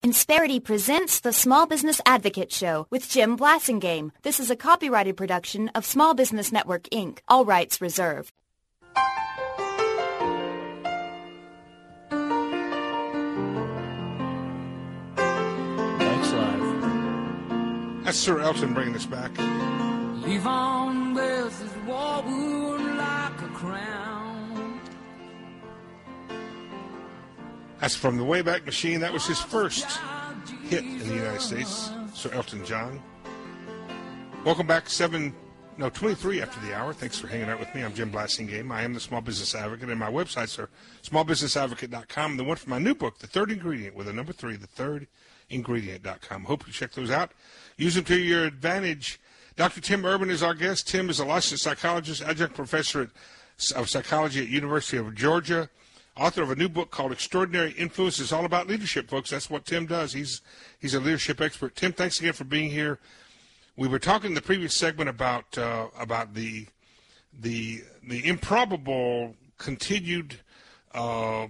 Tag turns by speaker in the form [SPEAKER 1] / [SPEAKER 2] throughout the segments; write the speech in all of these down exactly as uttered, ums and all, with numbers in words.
[SPEAKER 1] Insperity presents the Small Business Advocate Show with Jim Blasingame. This is a copyrighted production of Small Business Network, Incorporated. All rights reserved.
[SPEAKER 2] Thanks, live.
[SPEAKER 3] That's Sir Elton bringing us back.
[SPEAKER 4] Leave on this is war wound like a crown.
[SPEAKER 3] That's from the Wayback Machine. That was his first hit in the United States, Sir Elton John. Welcome back, seven, no, twenty-three after the hour. Thanks for hanging out with me. I'm Jim Blasingame. I am the Small Business Advocate, and my websites are small business advocate dot com. The one for my new book, The Third Ingredient, with a number three, the third ingredient dot com. Hope you check those out. Use them to your advantage. Doctor Tim Urban is our guest. Tim is a licensed psychologist, adjunct professor at, of psychology at University of Georgia, author of a new book called Extraordinary Influence. It's all about leadership, folks. That's what Tim does. He's he's a leadership expert. Tim, thanks again for being here. We were talking in the previous segment about uh, about the the the improbable continued uh, uh,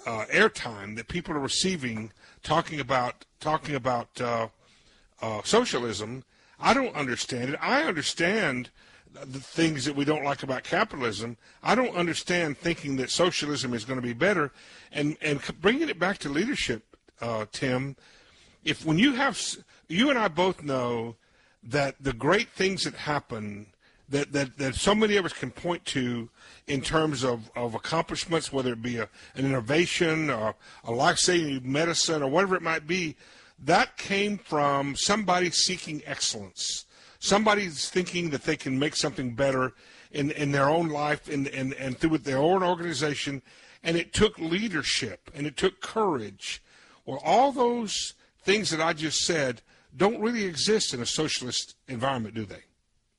[SPEAKER 3] airtime that people are receiving talking about talking about uh, uh, socialism. I don't understand it. I understand the things that we don't like about capitalism. I don't understand thinking that socialism is going to be better. And and bringing it back to leadership, uh, Tim, if when you have, you and I both know that the great things that happen, that, that, that so many of us can point to in terms of, of accomplishments, whether it be a, an innovation or a life-saving medicine or whatever it might be, that came from somebody seeking excellence. Somebody's thinking that they can make something better in, in their own life and, and, and through their own organization. And it took leadership and it took courage. Well, all those things that I just said don't really exist in a socialist environment, do they?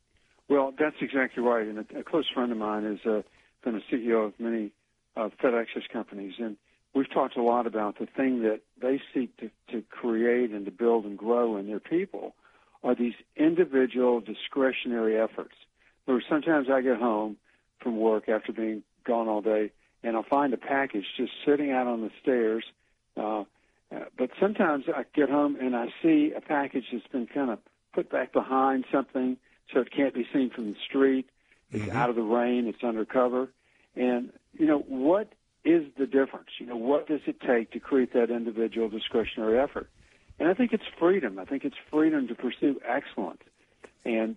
[SPEAKER 5] Well, that's exactly right. And a, a close friend of mine has uh, been a C E O of many uh, FedEx companies. And we've talked a lot about the thing that they seek to, to create and to build and grow in their people are these individual discretionary efforts. Where sometimes I get home from work after being gone all day, and I'll find a package just sitting out on the stairs. Uh, but sometimes I get home and I see a package that's been kind of put back behind something so it can't be seen from the street. It's mm-hmm. out of the rain. It's undercover. And, you know, what is the difference? You know, what does it take to create that individual discretionary effort? And I think it's freedom. I think it's freedom to pursue excellence. And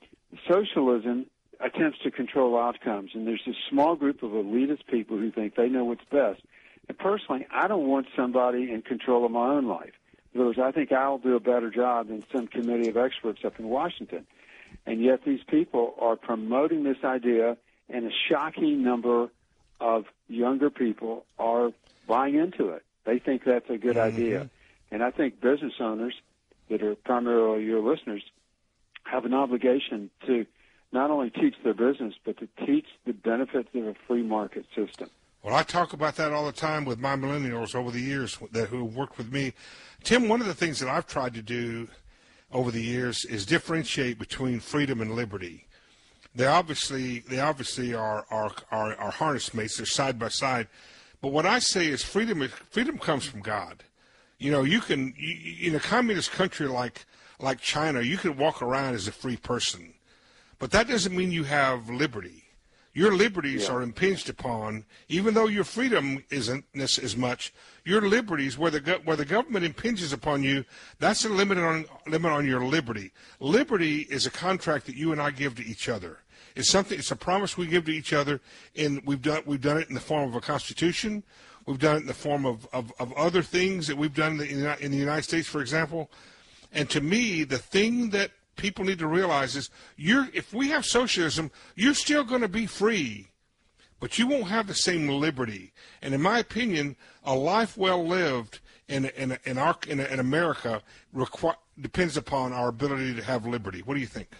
[SPEAKER 5] socialism attempts to control outcomes, and there's this small group of elitist people who think they know what's best. And personally, I don't want somebody in control of my own life, because I think I'll do a better job than some committee of experts up in Washington. And yet these people are promoting this idea, and a shocking number of younger people are buying into it. They think that's a good mm-hmm. idea. And I think business owners that are primarily your listeners have an obligation to not only teach their business, but to teach the benefits of a free market system.
[SPEAKER 3] Well, I talk about that all the time with my millennials over the years that who worked with me. Tim, one of the things that I've tried to do over the years is differentiate between freedom and liberty. They obviously they obviously are are, are, are harness mates. They're side by side. But what I say is freedom freedom comes from God. You know, you can you, in a communist country like like China, you can walk around as a free person, but that doesn't mean you have liberty. Your liberties yeah. are impinged upon, even though your freedom isn't as much. Your liberties, where the where the government impinges upon you, that's a limit on limit on your liberty. Liberty is a contract that you and I give to each other. It's something. It's a promise we give to each other, and we've done we've done it in the form of a constitution. We've done it in the form of, of, of other things that we've done in the, in the United States, for example. And to me, the thing that people need to realize is you're if we have socialism, you're still going to be free, but you won't have the same liberty. And in my opinion, a life well lived in in in, our, in, in America requ- depends upon our ability to have liberty. What do you think?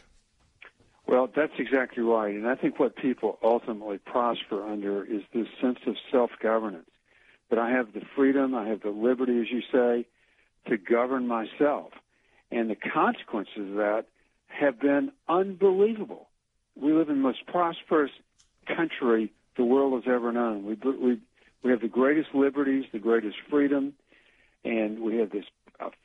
[SPEAKER 5] Well, that's exactly right. And I think what people ultimately prosper under is this sense of self-governance. That I have the freedom, I have the liberty, as you say, to govern myself. And the consequences of that have been unbelievable. We live in the most prosperous country the world has ever known. We we we have the greatest liberties, the greatest freedom, and we have this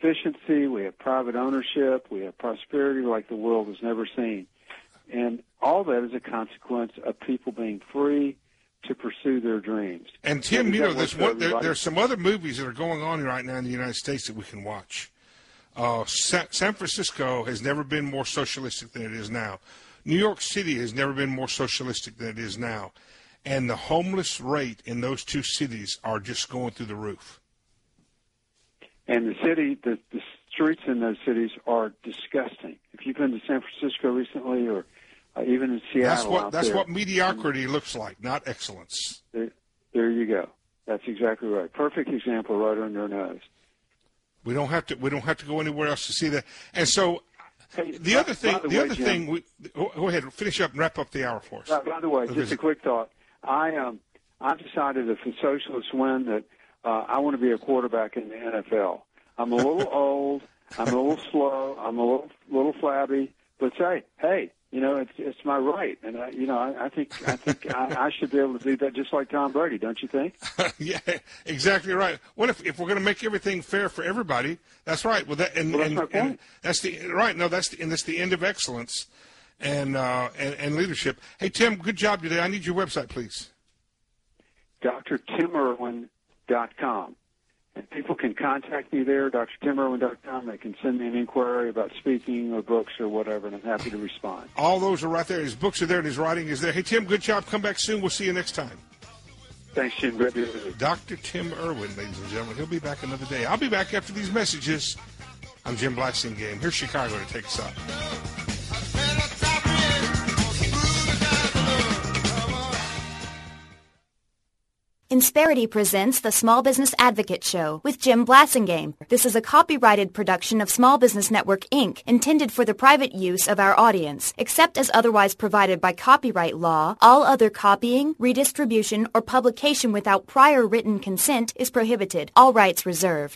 [SPEAKER 5] efficiency, we have private ownership, we have prosperity like the world has never seen. And all that is a consequence of people being free to pursue their dreams.
[SPEAKER 3] And Tim, you know, there's one, there, there's some other movies that are going on right now in the United States that we can watch. Uh, San, San Francisco has never been more socialistic than it is now. New York City has never been more socialistic than it is now. And the homeless rate in those two cities are just going through the roof.
[SPEAKER 5] And the city, the, the streets in those cities are disgusting. If you've been to San Francisco recently, or uh, even in Seattle,
[SPEAKER 3] that's what
[SPEAKER 5] out
[SPEAKER 3] that's
[SPEAKER 5] there,
[SPEAKER 3] what mediocrity looks like, not excellence.
[SPEAKER 5] There, there you go. That's exactly right. Perfect example right on your nose.
[SPEAKER 3] We don't have to. We don't have to go anywhere else to see that. And so,
[SPEAKER 5] hey,
[SPEAKER 3] the
[SPEAKER 5] by,
[SPEAKER 3] other thing,
[SPEAKER 5] the,
[SPEAKER 3] the
[SPEAKER 5] way,
[SPEAKER 3] other
[SPEAKER 5] Jim,
[SPEAKER 3] thing, we, go ahead, finish up and wrap up the hour for us.
[SPEAKER 5] By, by the way,
[SPEAKER 3] Because,
[SPEAKER 5] just a quick thought. I um, I decided if the socialists win that uh, I want to be a quarterback in the N F L. I'm a little old. I'm a little slow. I'm a little little flabby. But say, hey, you know, it's it's my right, and I, you know, I, I think I think I, I should be able to do that just like Tom Brady, don't you think?
[SPEAKER 3] Yeah, exactly right. What if if we're going to make everything fair for everybody? That's right. Well, that and,
[SPEAKER 5] well, that's
[SPEAKER 3] and,
[SPEAKER 5] my point.
[SPEAKER 3] and that's the right. No, that's the, and that's the end of excellence and uh, and, and leadership. Hey, Tim, good job today. I need your website, please.
[SPEAKER 5] D R Tim Irwin dot com. And people can contact me there, D R Tim Irwin dot com. They can send me an inquiry about speaking or books or whatever, and I'm happy to respond.
[SPEAKER 3] All those are right there. His books are there, and his writing is there. Hey, Tim, good job. Come back soon. We'll see you next time.
[SPEAKER 5] Thanks, Jim. Great to be
[SPEAKER 3] Doctor Tim Irwin, ladies and gentlemen. He'll be back another day. I'll be back after these messages. I'm Jim Blasingame. Here's Chicago to take us up.
[SPEAKER 1] Insperity presents the Small Business Advocate Show with Jim Blasingame. This is a copyrighted production of Small Business Network, Incorporated, intended for the private use of our audience. Except as otherwise provided by copyright law, all other copying, redistribution, or publication without prior written consent is prohibited. All rights reserved.